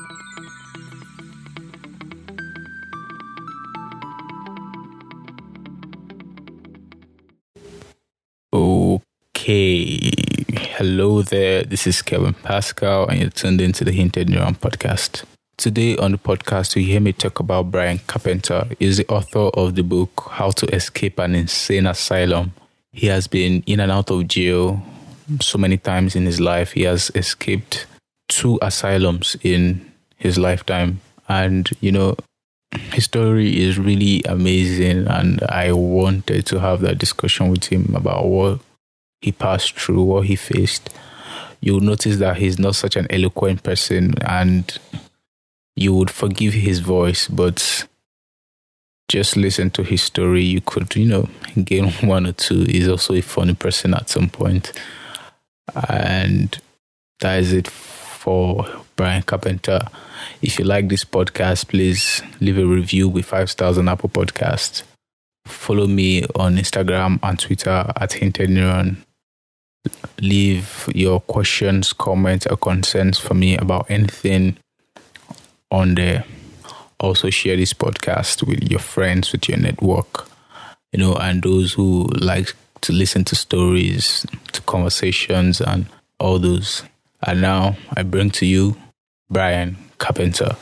Okay. Hello there. This is Kevin Pascal, and you're tuned into the Hinted Neuron podcast. Today on the podcast, you hear me talk about Bryan Carpenter. He's the author of the book, How to Escape an Insane Asylum. He has been in and out of jail so many times in his life. He has escaped 2 asylums in his lifetime. And, his story is really amazing, and I wanted to have that discussion with him about what he passed through, what he faced. You'll notice that he's not such an eloquent person, and you would forgive his voice, but just listen to his story. You could, gain 1 or 2. He's also a funny person at some point. And that is it for Bryan Carpenter. If you like this podcast, please leave a review with 5 stars on Apple Podcasts. Follow me on Instagram and Twitter at Hinted Neuron. Leave your questions, comments, or concerns for me about anything on there. Also share this podcast with your friends, with your network, and those who like to listen to stories, to conversations, and all those. And now I bring to you Bryan Carpenter.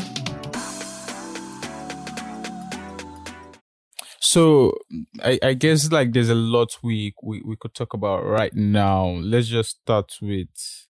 So I guess there's a lot we could talk about right now. Let's just start with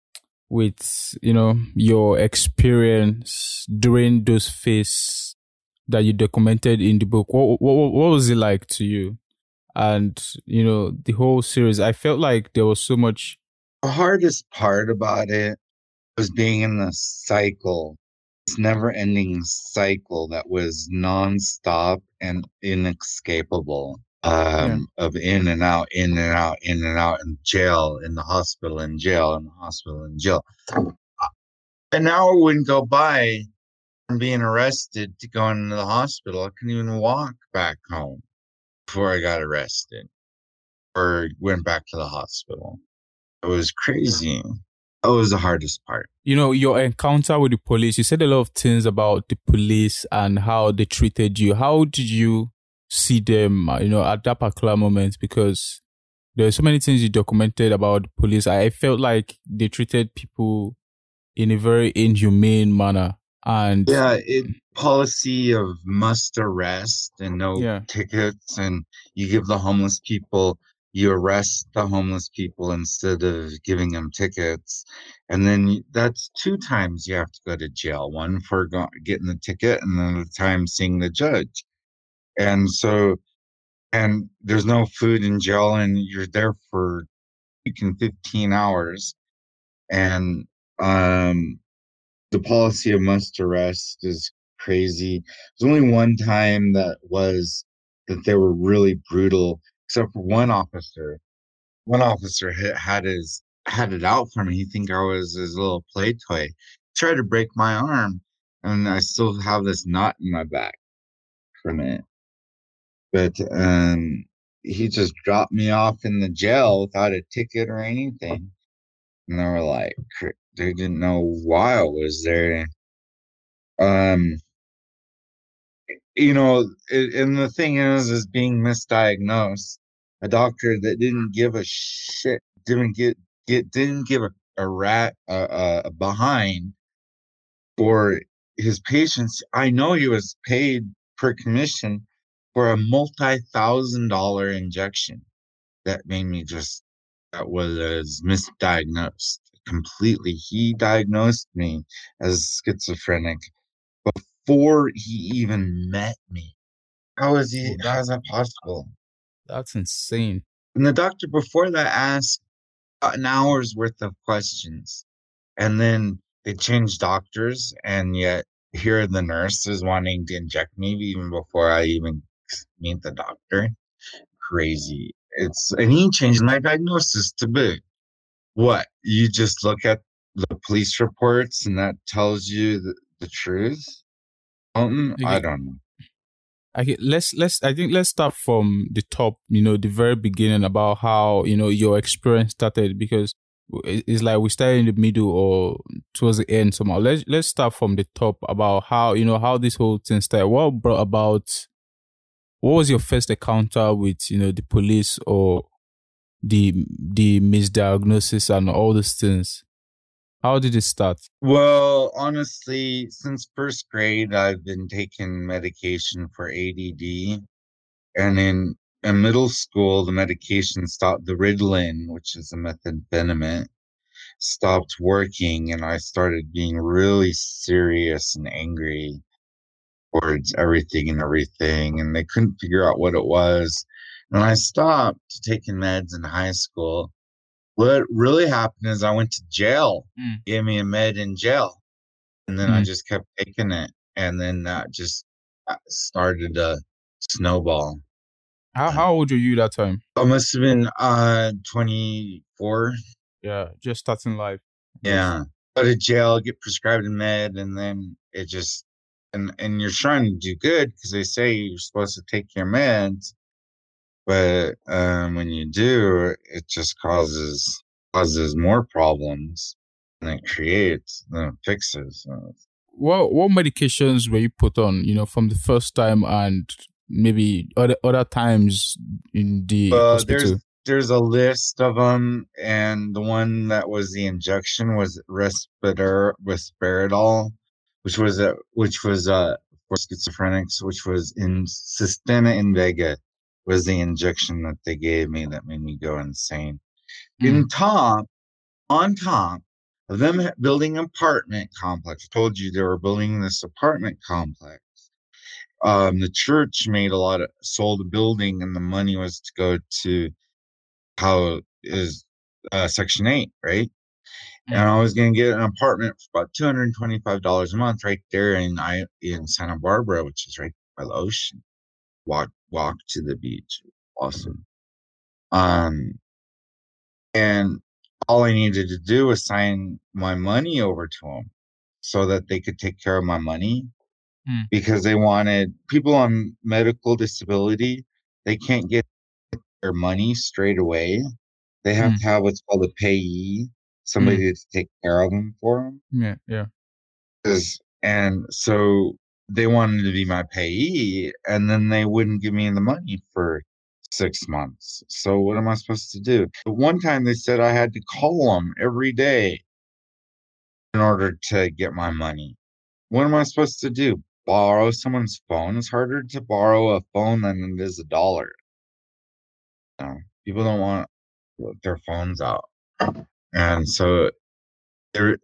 your experience during those phases that you documented in the book. What was it like to you? And the whole series, I felt like there was so much. The hardest part about it was being in the cycle, this never-ending cycle that was nonstop and inescapable, of in and out, in and out, in and out, in jail, in the hospital, in jail, in the hospital, in jail. An hour wouldn't go by from being arrested to going into the hospital. I couldn't even walk back home before I got arrested or went back to the hospital. It was crazy. That was the hardest part. Your encounter with the police, you said a lot of things about the police and how they treated you. How did you see them, at that particular moment? Because there are so many things you documented about the police. I felt like they treated people in a very inhumane manner. And policy of must arrest and no tickets, and you give the homeless people, you arrest the homeless people instead of giving them tickets. And then that's 2 times you have to go to jail. One for getting the ticket, and then the time seeing the judge. And there's no food in jail, and you're there for 15 hours. And the policy of must arrest is crazy. There's only one time that they were really brutal, except for one officer. One officer had it out for me. He think I was his little play toy. He tried to break my arm, and I still have this knot in my back from it. But he just dropped me off in the jail without a ticket or anything. And they were like, they didn't know why I was there. And the thing is being misdiagnosed. A doctor that didn't give a shit, didn't give a rat a behind for his patients. I know he was paid per commission for a multi-$1,000 injection. That was misdiagnosed completely. He diagnosed me as schizophrenic before he even met me. How is that possible? That's insane. And the doctor before that asked an hour's worth of questions, and then they changed doctors, and yet here are the nurses wanting to inject me even before I even meet the doctor. Crazy. And he changed my diagnosis to be what? You just look at the police reports and that tells you the truth? I don't know. Let's start from the top, the very beginning, about how, your experience started, because it's like we started in the middle or towards the end somehow. Let's start from the top about how, how this whole thing started. What brought about, what was your first encounter with, the police or the misdiagnosis and all these things? How did it start? Well, honestly, since first grade, I've been taking medication for ADD. And in middle school, the medication stopped, the Ritalin, which is a methamphetamine, stopped working. And I started being really serious and angry towards everything and everything. And they couldn't figure out what it was. And I stopped taking meds in high school. What really happened is I went to jail, gave me a med in jail, and then I just kept taking it. And then that just started a snowball. How old were you that time? I must have been 24. Yeah, just starting life. Yeah. Go to jail, get prescribed a med, and then it just and you're trying to do good because they say you're supposed to take your meds. But when you do, it just causes more problems than it creates, than it fixes. What medications were you put on, from the first time and maybe other times in the hospital? There's a list of them, and the one that was the injection was risperidol, which was for schizophrenics, which was in Sustenna Invega, was the injection that they gave me that made me go insane. On top of them building an apartment complex, I told you they were building this apartment complex. The church sold a building, and the money was to go to Section 8, right? And I was going to get an apartment for about $225 a month right there in Santa Barbara, which is right by the ocean. Walk to the beach. Awesome. And all I needed to do was sign my money over to them so that they could take care of my money, because they wanted people on medical disability. They can't get their money straight away. They have to have what's called a payee, somebody to take care of them for them. Yeah. And so they wanted to be my payee, and then they wouldn't give me the money for 6 months. So what am I supposed to do? One time they said I had to call them every day in order to get my money. What am I supposed to do? Borrow someone's phone? It's harder to borrow a phone than it is a dollar. People don't want their phones out. And so it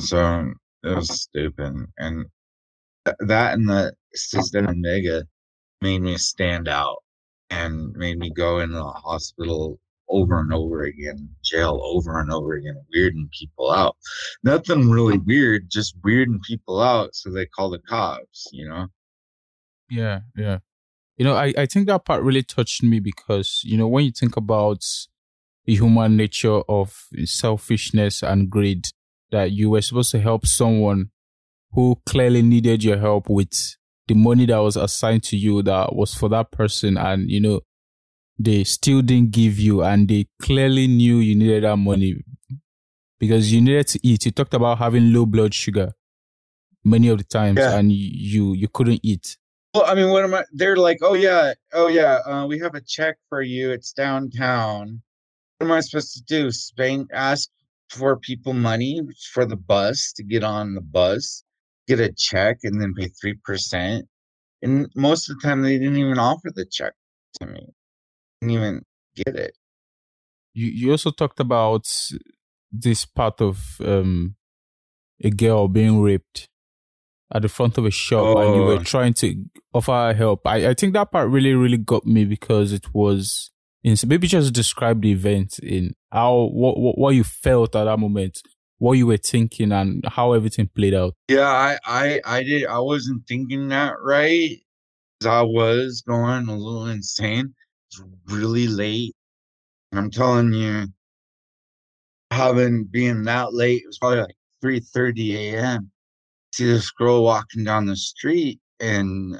was stupid. And that and the Sustenna Invega made me stand out and made me go into the hospital over and over again, jail over and over again, weirding people out. Nothing really weird, just weirding people out. So they call the cops, Yeah. I think that part really touched me because, when you think about the human nature of selfishness and greed, that you were supposed to help someone who clearly needed your help with the money that was assigned to you that was for that person, and they still didn't give you, and they clearly knew you needed that money because you needed to eat. You talked about having low blood sugar many of the times, and you couldn't eat. Well, I mean, they're like, oh yeah, we have a check for you. It's downtown. What am I supposed to do? Ask for people money for the bus to get on the bus, get a check, and then pay 3%. And most of the time, they didn't even offer the check to me. Didn't even get it. You also talked about this part of a girl being raped at the front of a shop, and you were trying to offer her help. I think that part really, really got me because it was. Maybe just describe the event in what you felt at that moment, what you were thinking, and how everything played out. Yeah, I wasn't thinking that right. I was going a little insane. It's really late. I'm telling you, being that late, it was probably like 3:30 a.m. See this girl walking down the street, and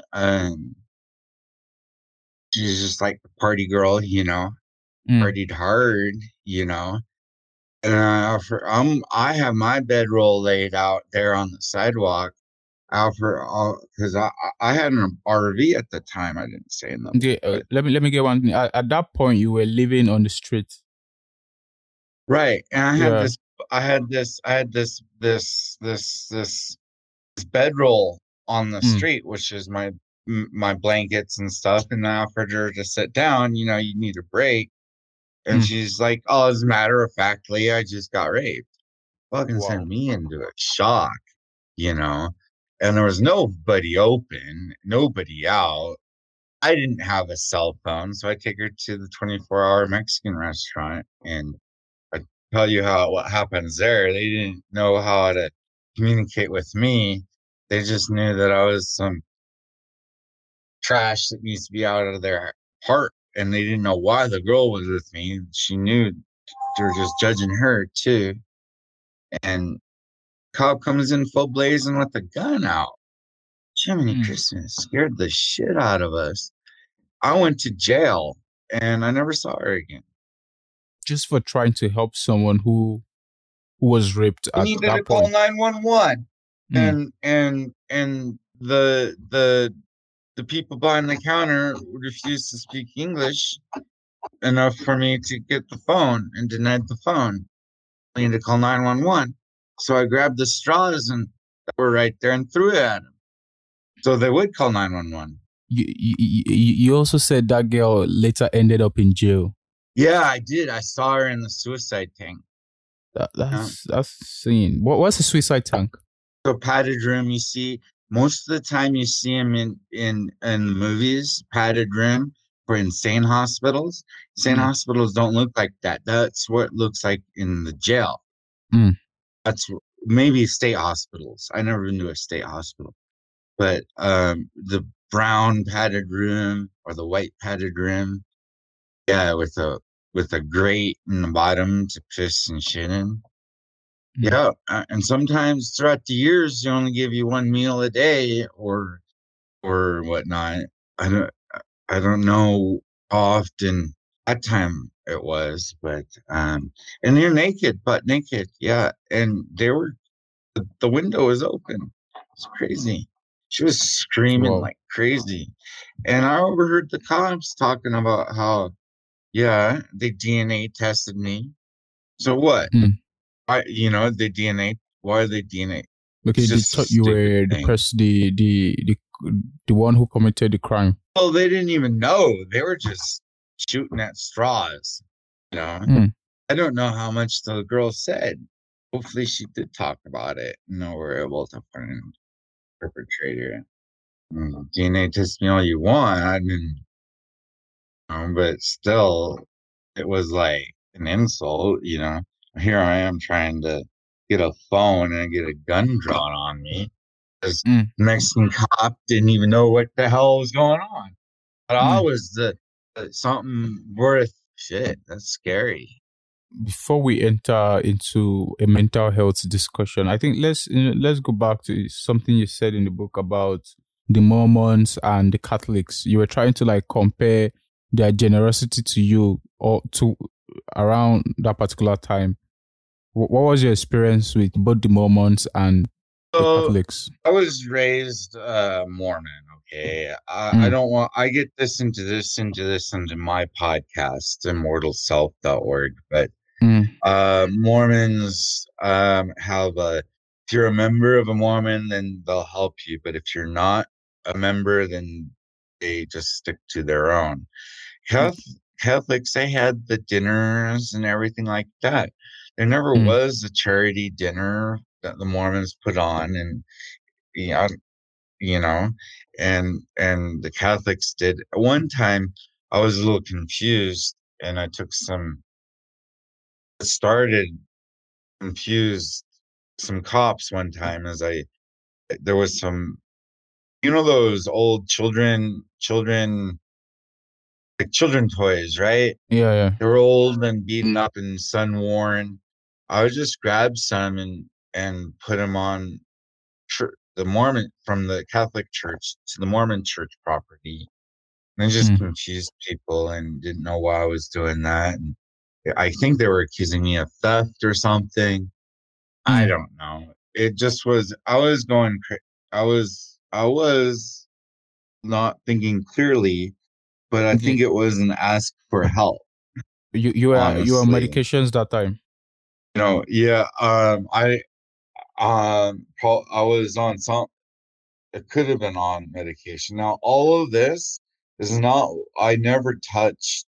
she's just like the party girl, partied hard, And I have my bedroll laid out there on the sidewalk out for all because I had an RV at the time. I didn't say in the book, but let me get one thing. At that point, you were living on the street, right. And yeah. I had this bedroll on the street, which is my blankets and stuff. And I offered her to sit down. You know, you need a break. And she's like, "Oh, as a matter of factly, I just got raped." Fucking sent me into a shock, you know. And there was nobody open, nobody out. I didn't have a cell phone, so I take her to the 24-hour Mexican restaurant, and I tell you what happens there. They didn't know how to communicate with me. They just knew that I was some trash that needs to be out of their heart, and they didn't know why the girl was with me. She knew they were just judging her too. And cop comes in full blazing with a gun out. Jiminy Christmas scared the shit out of us. I went to jail and I never saw her again. Just for trying to help someone who was raped at that point. You needed to call 911. And the people behind the counter refused to speak English enough for me to get the phone and denied the phone. I needed to call 911. So I grabbed the straws and that were right there and threw it at them. So they would call 911. You also said that girl later ended up in jail. Yeah, I did. I saw her in the suicide tank. That's insane. What's a suicide tank? So padded room. You see, most of the time you see them in movies, padded room for insane hospitals. Insane hospitals don't look like that. That's what it looks like in the jail. That's maybe state hospitals. I never been to a state hospital, but the brown padded room or the white padded room, yeah, with a grate in the bottom to piss and shit in. Yeah, and sometimes throughout the years, they only give you one meal a day or whatnot. I don't know how often that time it was, but and they're naked, butt naked, yeah, and the window was open. It's crazy. She was screaming like crazy, and I overheard the cops talking about how, yeah, they DNA tested me. So what? The DNA. Why are they DNA? Okay, they thought you were the one who committed the crime. Well, they didn't even know. They were just shooting at straws. You know, I don't know how much the girl said. Hopefully, she did talk about it. We're able to find a perpetrator. DNA test me all you want. I mean, but still, it was like an insult. Here I am trying to get a phone and get a gun drawn on me. This Mexican cop didn't even know what the hell was going on. But I was something worth shit. That's scary. Before we enter into a mental health discussion, I think let's go back to something you said in the book about the Mormons and the Catholics. You were trying to compare their generosity to you or to around that particular time. What was your experience with both the Mormons and the Catholics? I was raised Mormon. Okay, I get this into my podcast, immortalself.org. But Mormons have if you're a member of a Mormon, then they'll help you. But if you're not a member, then they just stick to their own. Catholics, they had the dinners and everything like that. There never was a charity dinner that the Mormons put on, and and the Catholics did. One time, I was a little confused, and I took confused some cops one time there was some, those old children like children toys, right? Yeah. They were old and beaten up and sun worn. I would just grab some and put them on the Mormon from the Catholic church to the Mormon church property. And I just confused people and didn't know why I was doing that. And I think they were accusing me of theft or something. I don't know. It just was, I was not thinking clearly, but I think it was an ask for help. You were on medications that time? Yeah. I was on some, it could have been on medication. Now, all of this is not, I never touched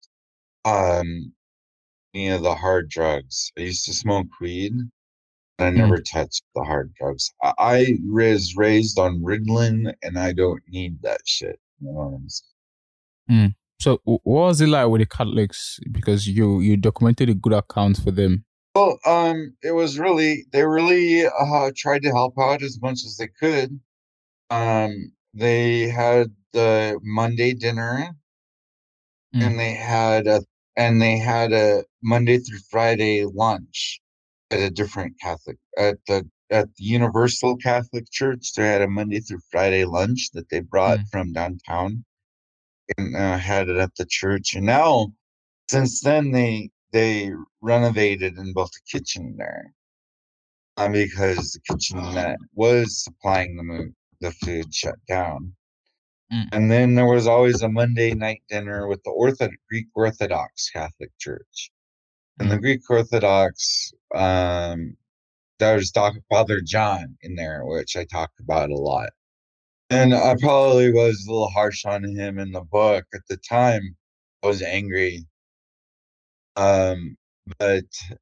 any of the hard drugs. I used to smoke weed. I never touched the hard drugs. I was raised on Ritalin, and I don't need that shit. You know what I'm saying? So, what was it like with the Catholics? Because you documented a good account for them. Well, it was they really tried to help out as much as they could. They had the Monday dinner, and they had a Monday through Friday lunch at a different Catholic at the Universal Catholic Church. They had a Monday through Friday lunch that they brought from downtown and had it at the church. And now, since then, they renovated and built a kitchen there, because the kitchen that was supplying the food shut down. And then there was always a Monday night dinner with the Greek Orthodox Catholic Church. And the Greek Orthodox, there's Father John in there, which I talk about a lot. And I probably was a little harsh on him in the book. At the time, I was angry. But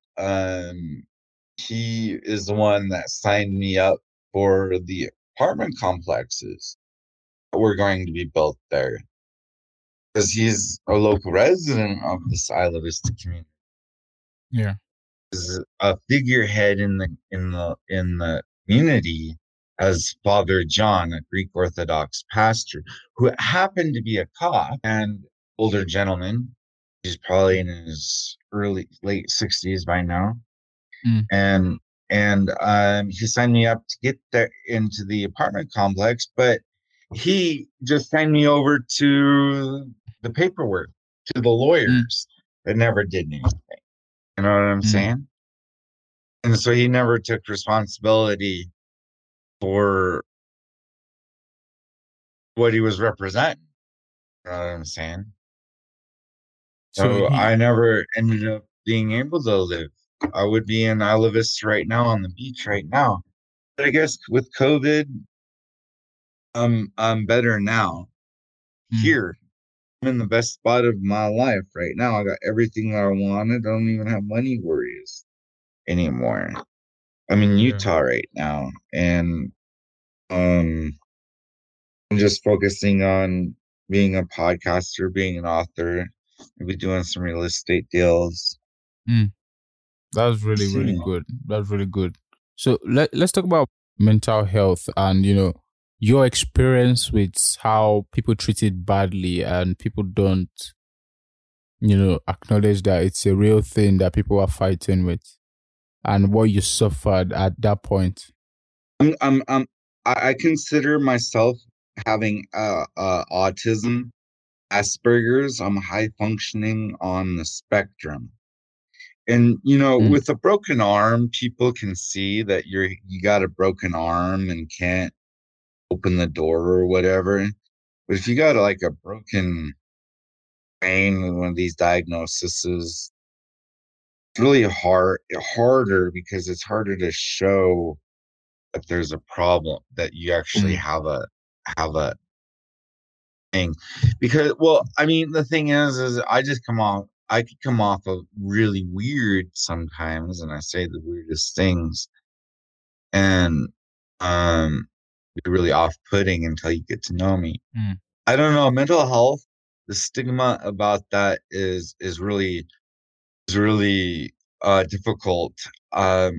he is the one that signed me up for the apartment complexes that were going to be built there, because he's a local resident of this Isla Vista community. Yeah, is a figurehead in the community as Father John, a Greek Orthodox pastor, who happened to be a cop and older gentleman. He's probably in his late 60s by now. And he signed me up to get there into the apartment complex, but he just signed me over to the paperwork, to the lawyers that never did anything. You know what I'm saying? And so he never took responsibility for what he was representing. You know what I'm saying? So I never ended up being able to live. I would be in Isla Vista right now, on the beach right now. But I guess with COVID, I'm better now. Here, I'm in the best spot of my life right now. I got everything that I wanted. I don't even have money worries anymore. I'm in Utah right now, and I'm just focusing on being a podcaster, being an author, maybe doing some real estate deals. That's really, really good. That's really good. So let's talk about mental health and, your experience with how people treat it badly and people don't, acknowledge that it's a real thing that people are fighting with, and what you suffered at that point. I consider myself having autism, Asperger's. I'm high functioning on the spectrum. And, with a broken arm, people can see that you got a broken arm and can't open the door or whatever. But if you got like a broken brain with one of these diagnoses, it's really harder because it's harder to show that there's a problem, that you actually have a thing. Because, well, I mean, the thing is I could come off of really weird sometimes, and I say the weirdest things, and be really off-putting until you get to know me. I don't know. Mental health, the stigma about that is really difficult. Mental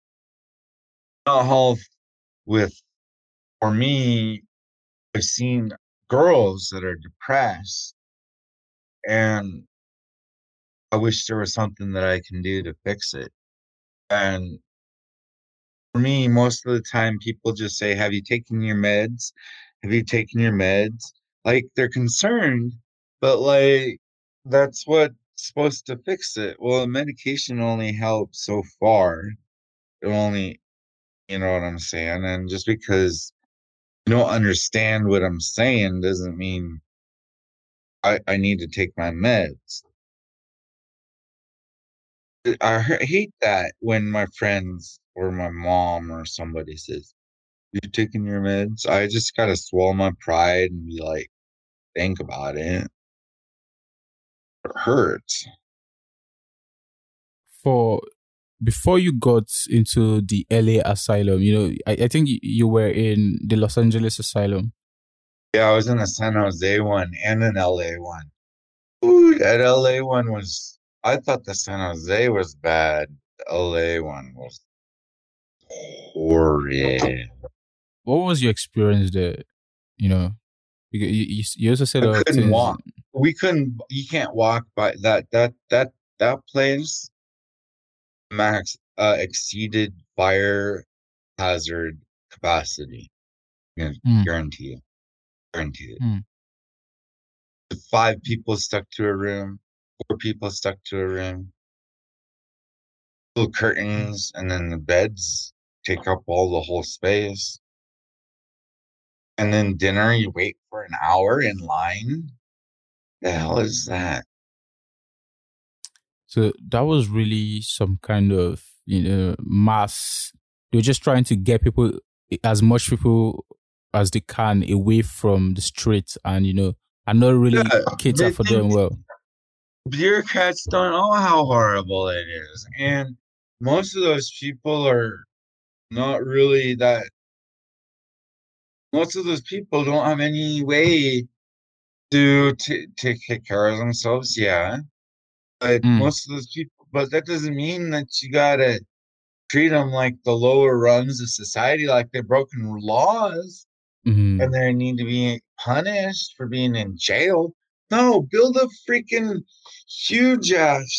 health for me, I've seen girls that are depressed, and I wish there was something that I can do to fix it. And for me, most of the time, people just say, "Have you taken your meds? Have you taken your meds?" Like, they're concerned, but like, that's what supposed to fix it. Well, medication only helps so far. It only, you know what I'm saying? And just because you don't understand what I'm saying doesn't mean I need to take my meds. Hate that when my friends or my mom or somebody says, "You taking your meds?" I just gotta swallow my pride and be like, think about it. It hurts. Before you got into the LA asylum, I think you were in the Los Angeles asylum. Yeah, I was in the San Jose one and an LA one. Ooh, that LA one was, I thought the San Jose was bad. The LA one was horrid. What was your experience there? You also said a lot of couldn't things. walk. You can't walk by that place max exceeded fire hazard capacity. Guarantee you. Guarantee it. 5 people stuck to a room, 4 people stuck to a room, little curtains, and then the beds take up all the whole space. And then dinner, you wait for an hour in line. The hell is that? So that was really some kind of, mass. They're just trying to get people, as much people as they can, away from the streets and, and not really cater for them well. Bureaucrats don't know how horrible it is. And most of those people are not really that. Most of those people don't have any way to take care of themselves. Yeah. But most of those people, but that doesn't mean that you gotta treat them like the lower rungs of society, like they're broken laws and they need to be punished for being in jail. No, build a freaking huge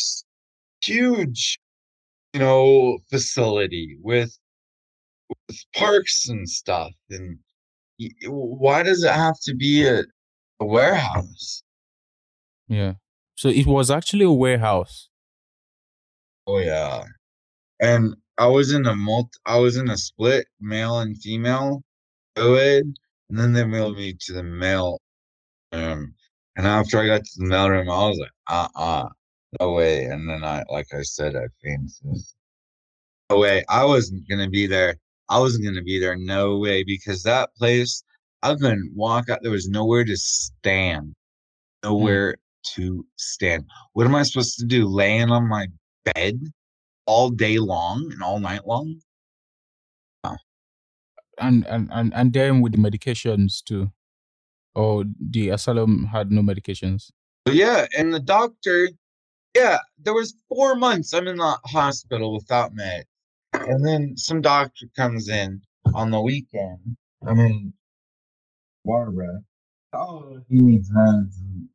facility with parks and stuff. And why does it have to be a warehouse? Yeah. So it was actually a warehouse. Oh yeah. And I was in a split male and female co-ed, and then they mailed me to the male room. And after I got to the male room, I was like, no way. And then like I said, I fainted. No way. I wasn't gonna be there. I wasn't gonna be there. No way, because that place, I couldn't walk out. There was nowhere to stand. Nowhere to stand. What am I supposed to do? Laying on my bed all day long and all night long? Oh. And then with the medications too. Or the asylum had no medications. Yeah, and the doctor, there was 4 months I'm in the hospital without meds. And then some doctor comes in on the weekend. I mean, Barbara. Oh, he needs meds.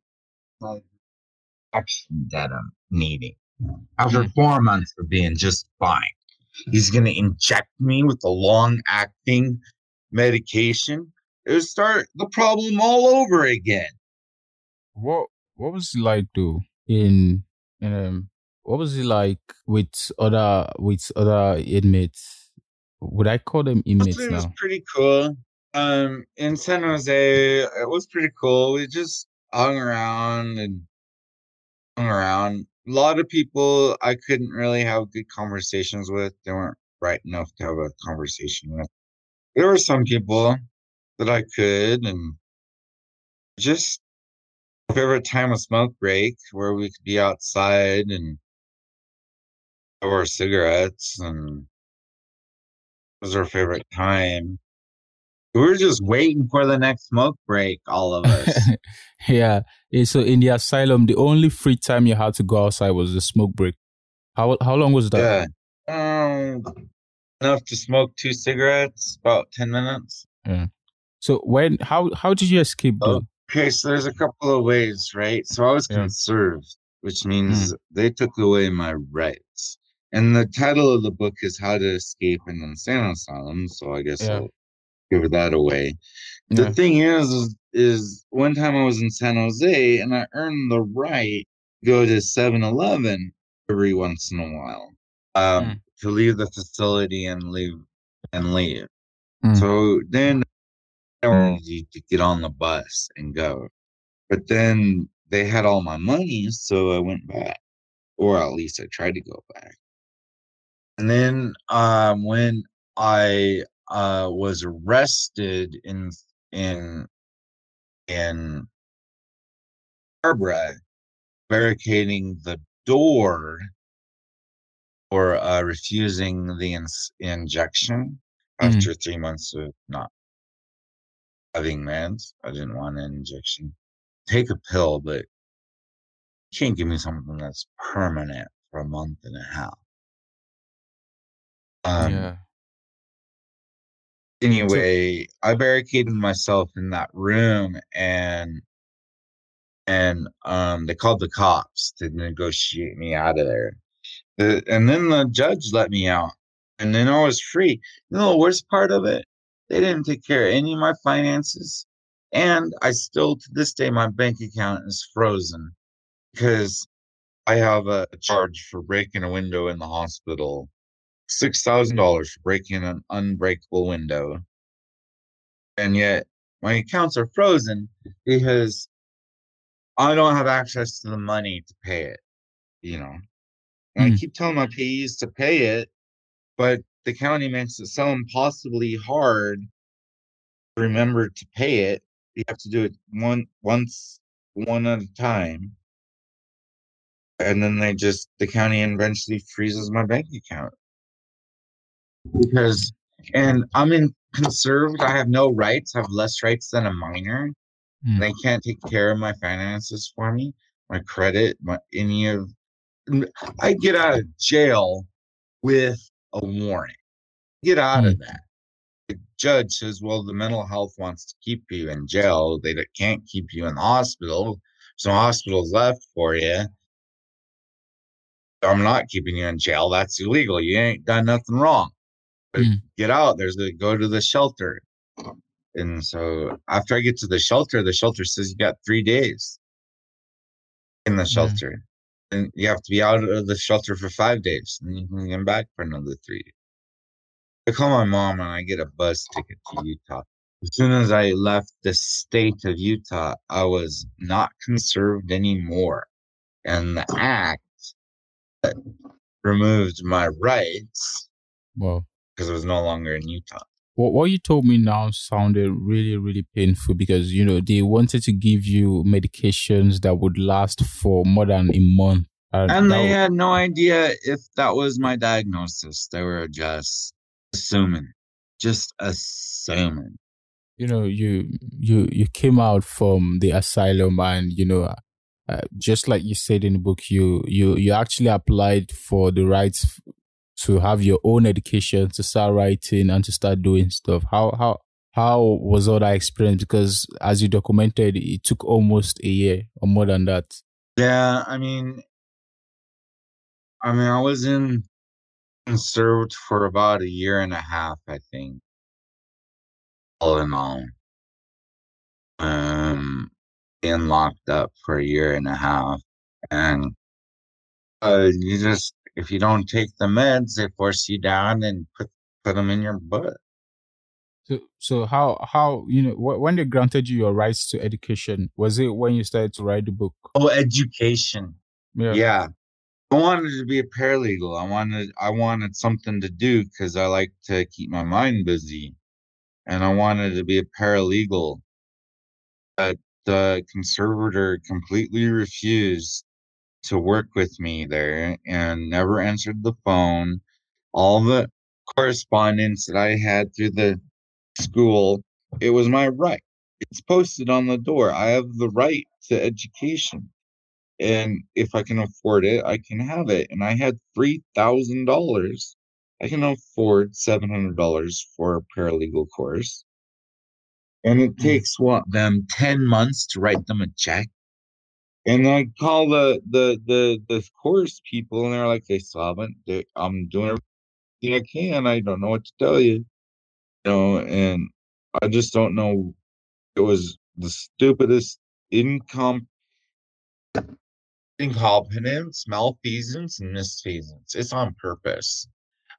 Action that I'm needing. After 4 months of being just fine, he's going to inject me with a long-acting medication. It would start the problem all over again. What was it like though what was it like with other inmates? Would I call them inmates now? It was pretty cool. In San Jose, it was pretty cool. We just hung around. A lot of people I couldn't really have good conversations with. They weren't bright enough to have a conversation with. There were some people that I could, and just favorite time of smoke break where we could be outside and have our cigarettes, and it was our favorite time. We were just waiting for the next smoke break, all of us. Yeah. So in the asylum, the only free time you had to go outside was the smoke break. How long was that? Yeah. Enough to smoke 2 cigarettes, about 10 minutes. Yeah. So how did you escape though? Okay, so there's a couple of ways, right? So I was conserved, which means they took away my rights. And the title of the book is How to Escape an Insane Asylum, so I guess I'll give that away. The thing is one time I was in San Jose and I earned the right go to 7-Eleven every once in a while to leave the facility and leave. So then I wanted to get on the bus and go. But then they had all my money, so I went back. Or at least I tried to go back. And then when I was arrested in Barbara, barricading the door or refusing the injection after 3 months of not having meds. I didn't want an injection. Take a pill, but you can't give me something that's permanent for a month and a half. Yeah. Anyway, I barricaded myself in that room and they called the cops to negotiate me out of there. And then the judge let me out. And then I was free. You know the worst part of it? They didn't take care of any of my finances. And I still, to this day, my bank account is frozen because I have a charge for breaking a window in the hospital. $6,000 for breaking an unbreakable window. And yet my accounts are frozen because I don't have access to the money to pay it, you know. And I keep telling my payees to pay it, but the county makes it so impossibly hard to remember to pay it. You have to do it one at a time. And then the county eventually freezes my bank account. And I'm conserved. I have no rights. I have less rights than a minor. They can't take care of my finances for me, my credit, I get out of jail with a warrant. Get out of that. The judge says, well, the mental health wants to keep you in jail. They can't keep you in the hospital. So hospital's left for you. I'm not keeping you in jail. That's illegal. You ain't done nothing wrong. But get out. Go to the shelter. And so after I get to the shelter says you got 3 days in the shelter. And you have to be out of the shelter for 5 days. And you can come back for another 3 days. I call my mom and I get a bus ticket to Utah. As soon as I left the state of Utah, I was not conserved anymore. And the act removed my rights. Wow. Because I was no longer in Utah. What you told me now sounded really, really painful because, they wanted to give you medications that would last for more than a month. And they had no idea if that was my diagnosis. They were just assuming. You came out from the asylum and, just like you said in the book, you actually applied for the rights to have your own education, to start writing and to start doing stuff. How was all that experience? Because as you documented, it took almost a year or more than that. Yeah, I was conserved for about a year and a half, I think. All in all. Being locked up for a year and a half. And if you don't take the meds, they force you down and put them in your butt. So how when they granted you your rights to education, was it when you started to write the book? Oh, education. Yeah. I wanted to be a paralegal. I wanted something to do because I like to keep my mind busy. And I wanted to be a paralegal. But the conservator completely refused to work with me there and never answered the phone. All the correspondence that I had through the school, it was my right. It's posted on the door. I have the right to education. And if I can afford it, I can have it. And I had $3,000. I can afford $700 for a paralegal course. And it takes them 10 months to write them a check. And I call the course people, and they're like, they still haven't. I'm doing everything I can. I don't know what to tell you. And I just don't know. It was the stupidest incompetence, malfeasance, and misfeasance. It's on purpose.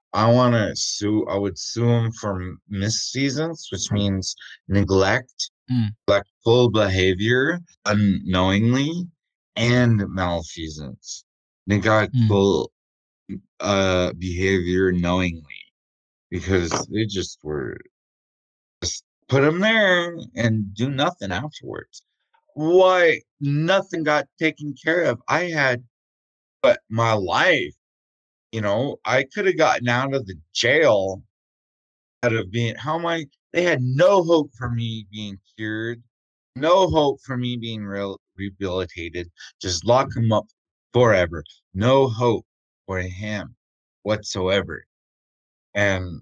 I would sue him for misfeasance, which means neglect, neglectful behavior unknowingly, and malfeasance, neglectful behavior knowingly, because they just were just put him there and do nothing afterwards. Why nothing got taken care of? I had, but my life, I could have gotten out of the jail out of being, how am I? They had no hope for me being cured, no hope for me being rehabilitated. Just lock him up forever. No hope for him whatsoever. And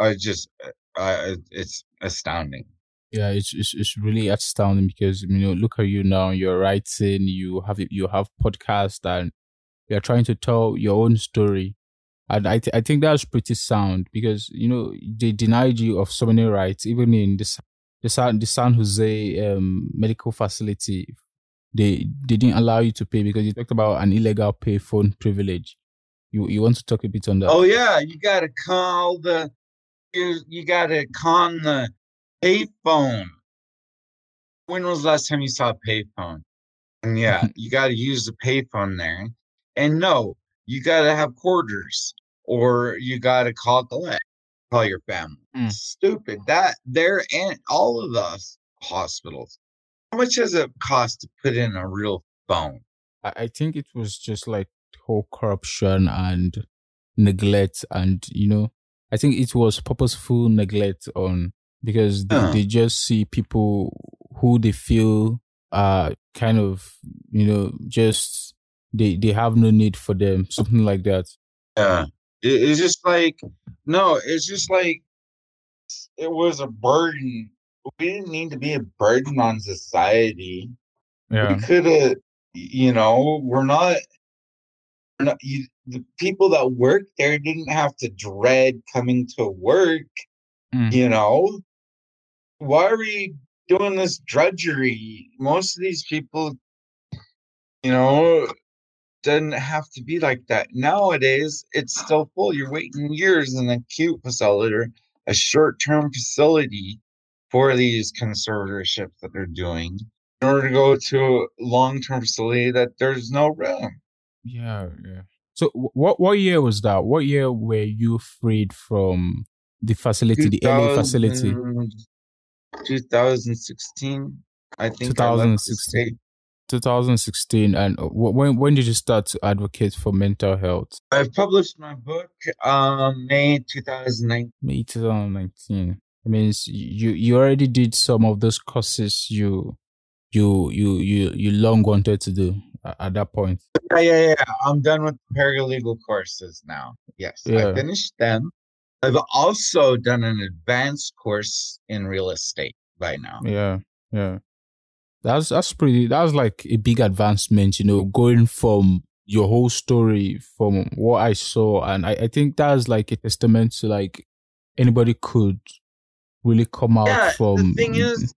it's astounding. Yeah, it's really astounding because look at you now. You're writing, you have podcast, and you're trying to tell your own story. And I think that's pretty sound because they denied you of so many rights, even in the San Jose medical facility. They didn't allow you to pay because you talked about an illegal payphone privilege. You want to talk a bit on that? Oh yeah, you got to call you got to con the payphone. When was the last time you saw a payphone? And yeah, you got to use the payphone there. And no, you got to have quarters, or you got to call your family. Stupid. That there and all of those hospitals. How much does it cost to put in a real phone? I think it was just like whole corruption and neglect, and I think it was purposeful neglect because they just see people who they feel are kind of just they have no need for them, something like that. Yeah, it's just like it was a burden. We didn't need to be a burden on society. Yeah, we could have. The people that work there didn't have to dread coming to work. Why are we doing this drudgery? Most of these people, doesn't have to be like that. Nowadays, it's still full. You're waiting years in an acute facility or a short-term facility for these conservatorships that they're doing in order to go to a long-term facility that there's no room. Yeah. So what year was that? What year were you freed from the facility, the LA facility? 2016. I think 2016. 2016. And when did you start to advocate for mental health? I published my book May 2019. May 2019. I mean, you already did some of those courses you long wanted to do at that point. Yeah. I'm done with paralegal courses now. Yes, yeah. I finished them. I've also done an advanced course in real estate by now. Yeah. That's like a big advancement, going from your whole story from what I saw. And I think that's like a testament to like anybody could really come out from. The thing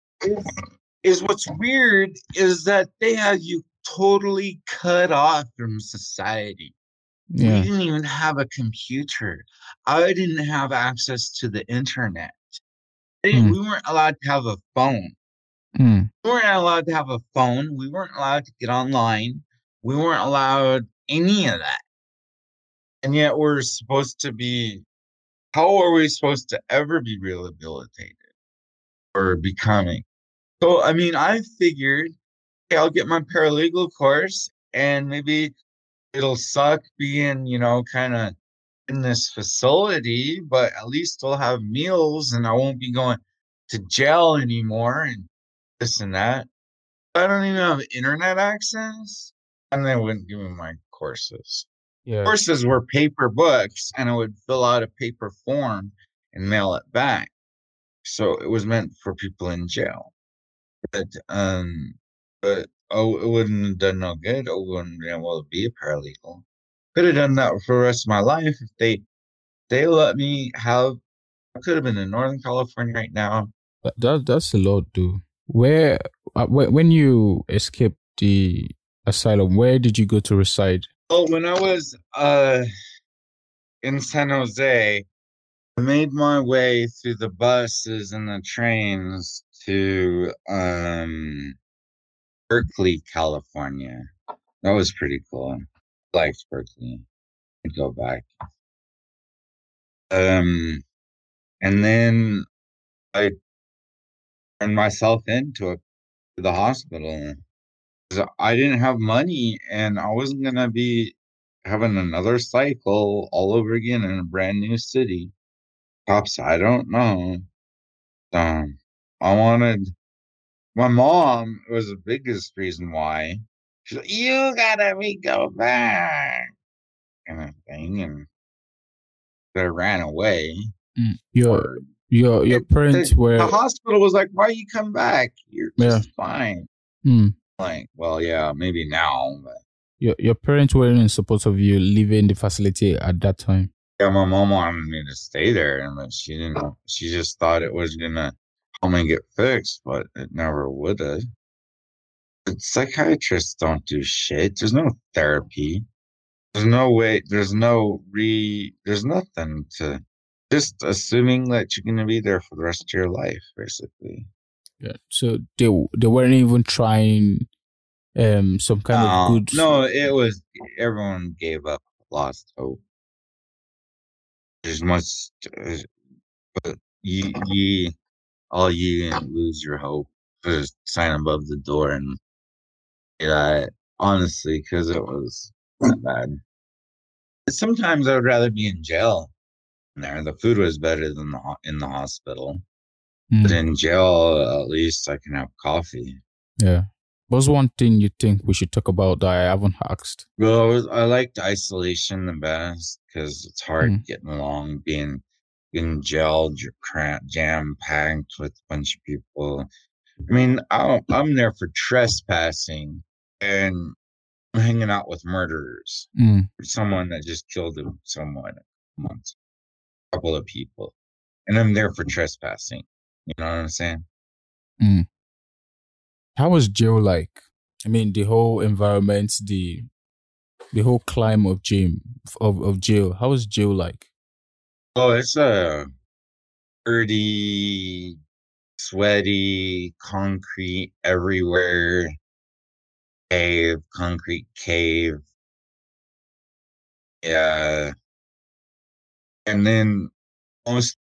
is what's weird is that they have you totally cut off from society. We didn't even have a computer. I didn't have access to the internet. We weren't allowed to have a phone. We weren't allowed to have a phone. We weren't allowed to get online. We weren't allowed any of that. And yet we're supposed to be, how are we supposed to ever be rehabilitated or becoming? So, I mean, I figured, okay, I'll get my paralegal course and maybe it'll suck being, kind of in this facility, but at least I'll have meals and I won't be going to jail anymore and this and that. I don't even have internet access, and they wouldn't give me my courses. Yeah. Courses were paper books, and I would fill out a paper form and mail it back. So it was meant for people in jail. But it wouldn't have done no good. I wouldn't be able to be a paralegal. Could have done that for the rest of my life if they let me have. I could have been in Northern California right now. That's a lot, dude. When you escaped the asylum. Where did you go to reside? Oh, when I was in San Jose, I made my way through the buses and the trains to Berkeley, California. That was pretty cool. I liked Berkeley. I'd go back. And then I turned myself into the hospital. I didn't have money, and I wasn't gonna be having another cycle all over again in a brand new city. Perhaps I don't know. I wanted my mom was the biggest reason why. She's like, "You gotta go back," kind of thing, and I ran away. Your parents were the hospital was like, "Why you come back? You're just fine." Like, well, yeah, maybe now. But. Your parents weren't in support of you leaving the facility at that time. Yeah, my mom wanted me to stay there, and she didn't. She just thought it was gonna help me get fixed, but it never would have. Psychiatrists don't do shit. There's no therapy. There's no way. There's nothing to. Just assuming that you're gonna be there for the rest of your life, basically. Yeah. So they weren't even trying some kind of good. No, it was everyone gave up, lost hope. There's much, but you lose your hope. There's a sign above the door, and honestly, because it was that bad. Sometimes I would rather be in jail. There, the food was better than in the hospital. But in jail, at least I can have coffee. Yeah. What's one thing you think we should talk about that I haven't asked? Well, I liked isolation the best because it's hard getting along, being in jail, jam-packed with a bunch of people. I mean, I'm there for trespassing and I'm hanging out with murderers. Someone that just killed someone once, a couple of people. And I'm there for trespassing. You know what I'm saying? How was jail like? I mean, the whole environment, the whole climate of jail. How was jail like? Oh, it's a dirty, sweaty, concrete everywhere. Concrete cave. Yeah. And then most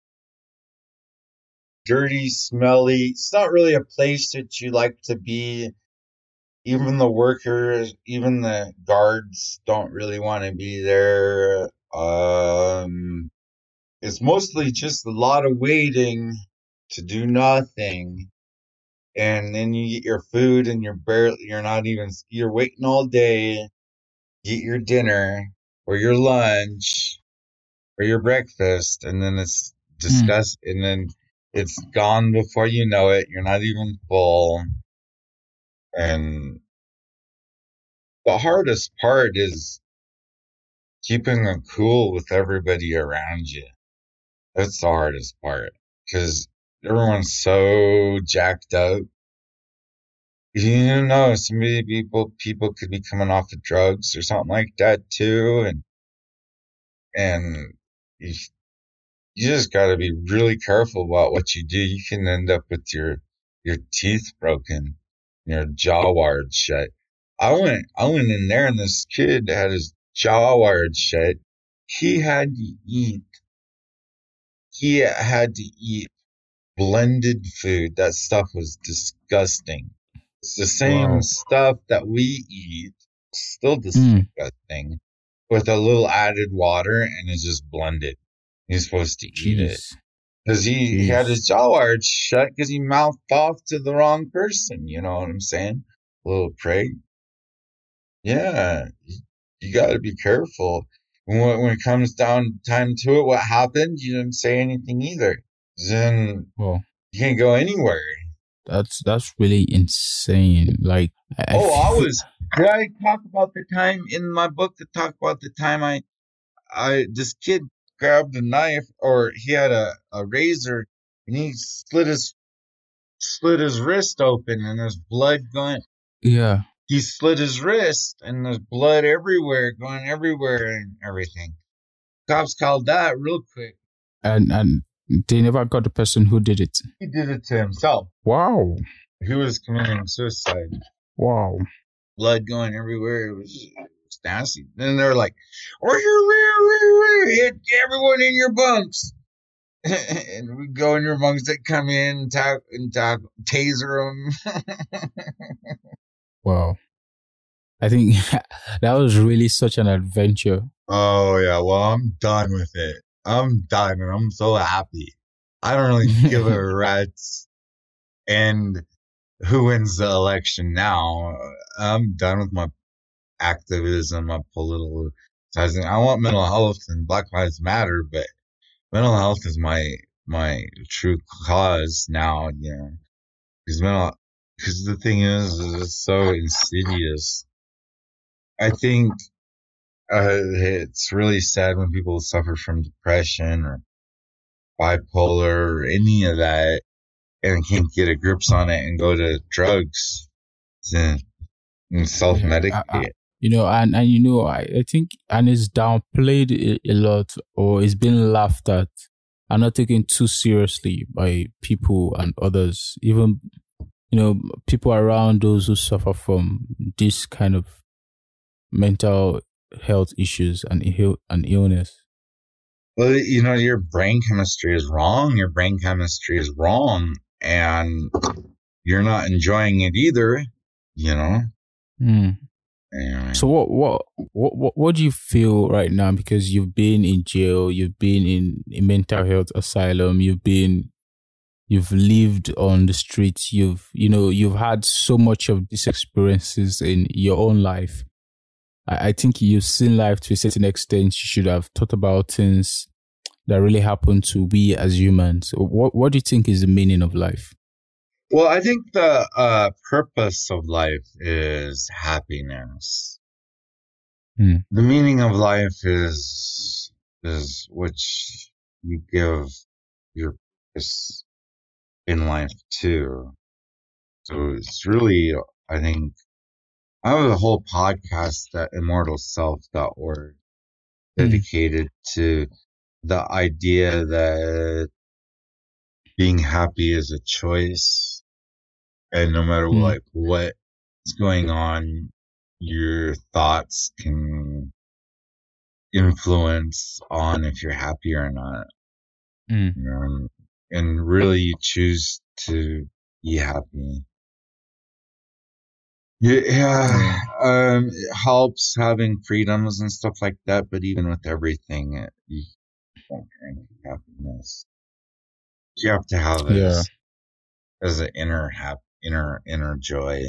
dirty, smelly. It's not really a place that you like to be. Even the workers, even the guards don't really want to be there. It's mostly just a lot of waiting to do nothing. And then you get your food and you're waiting all day, get your dinner or your lunch or your breakfast, and then it's disgusting, and then it's gone before you know it. You're not even full. And the hardest part is keeping it cool with everybody around you. That's the hardest part because everyone's so jacked up. You know, so many people could be coming off of drugs or something like that too, and you just got to be really careful about what you do. You can end up with your teeth broken, your jaw wired shut. I went in there, and this kid had his jaw wired shut. He had to eat blended food. That stuff was disgusting. It's the same stuff that we eat, still disgusting, with a little added water, and it's just blended. He's supposed to eat it because he had his jaw wired shut because he mouthed off to the wrong person. You know what I'm saying? A little prig. Yeah, you got to be careful. When it comes down time to it, what happened? You didn't say anything either. Then you can't go anywhere. That's really insane. Like, did I talk about the time in my book to talk about the time this kid grabbed a knife, or he had a razor, and he slit his wrist open and there's blood going. Yeah. he slit his wrist and there's blood everywhere, going everywhere and everything. Cops called that real quick. And they never got the person who did it. He did it to himself. Wow. He was committing suicide. Wow. Blood going everywhere. It was nasty. Then they're like, hit everyone in your bunks. And we go in your bunks that come in and taser them. Wow. I think that was really such an adventure. Oh, yeah. Well, I'm done with it. I'm done and I'm so happy. I don't really give a rat's and who wins the election now. I'm done with my activism, my political. I want mental health and Black Lives Matter, but mental health is my true cause now. You know, because the thing is it's so insidious. I think it's really sad when people suffer from depression or bipolar or any of that and can't get a grips on it and go to drugs and self-medicate. I think, and it's downplayed a lot, or it's been laughed at and not taken too seriously by people and others, even, people around those who suffer from this kind of mental health issues and illness. Well, your brain chemistry is wrong. Your brain chemistry is wrong, and you're not enjoying it either. Anyway. So what do you feel right now? Because you've been in jail, you've been in a mental health asylum, you've lived on the streets, you've had so much of these experiences in your own life. I think you've seen life to a certain extent. You should have thought about things that really happen to we as humans. What do you think is the meaning of life? Well, I think the purpose of life is happiness. The meaning of life is which you give your purpose in life too. So it's really, I think, I have a whole podcast at immortalself.org dedicated to the idea that being happy is a choice. And no matter what's going on, your thoughts can influence on if you're happy or not. And really you choose to be happy. Yeah, it helps having freedoms and stuff like that, but even with everything, you won't guarantee happiness. You have to have it as an inner joy.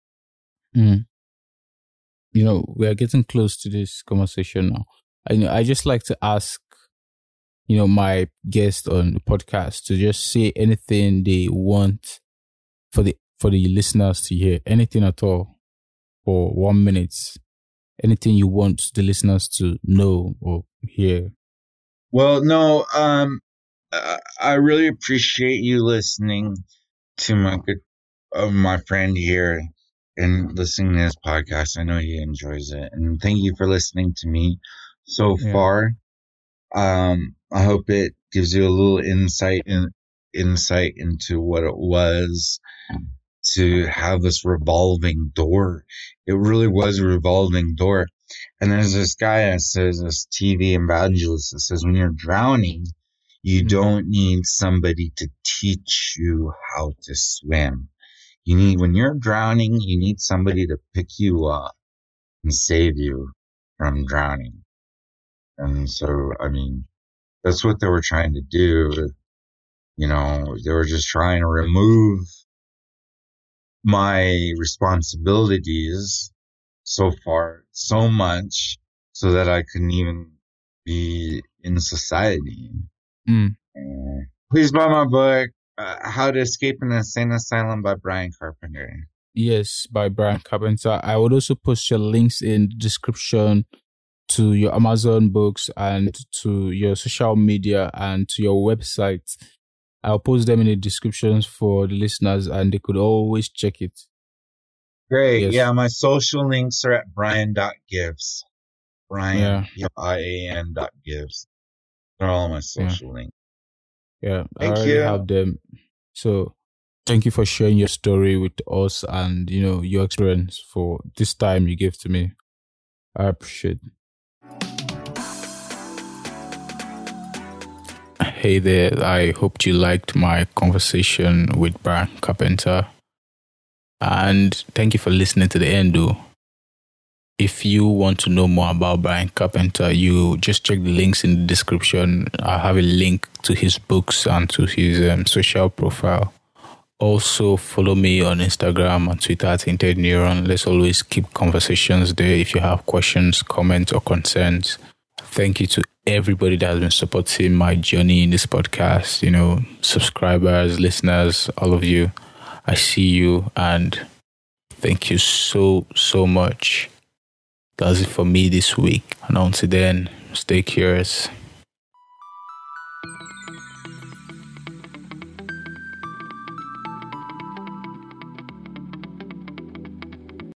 We are getting close to this conversation now. I just like to ask, my guest on the podcast to just say anything they want for the listeners to hear, anything at all, for 1 minute, anything you want the listeners to know or hear. Well, no, I really appreciate you listening to my friend here and listening to this podcast. I know he enjoys it, and thank you for listening to me so far. I hope it gives you a little insight into what it was to have this revolving door. It really was a revolving door. And there's this guy that says, this TV evangelist that says, when you're drowning, you don't need somebody to teach you how to swim. When you're drowning, you need somebody to pick you up and save you from drowning. And so, that's what they were trying to do. They were just trying to remove my responsibilities so far, so much, so that I couldn't even be in society. Please buy my book, How to Escape an Insane Asylum by Brian Carpenter. Yes, by Brian Carpenter. I would also post your links in the description to your Amazon books and to your social media and to your website. I'll post them in the descriptions for the listeners and they could always check it. Great. Yes. Yeah, my social links are at brian.gives. Brian, Ian.gives. They're all my social links. Yeah, I already have them. So thank you for sharing your story with us and, your experience for this time you gave to me. I appreciate it. Hey there, I hope you liked my conversation with Brian Carpenter. And thank you for listening to the end, though. If you want to know more about Brian Carpenter, you just check the links in the description. I have a link to his books and to his social profile. Also, follow me on Instagram and Twitter at Hinted Neuron. Let's always keep conversations there if you have questions, comments, or concerns. Thank you to everybody that has been supporting my journey in this podcast. Subscribers, listeners, all of you. I see you and thank you so, so much. That's it for me this week. And until then, stay curious.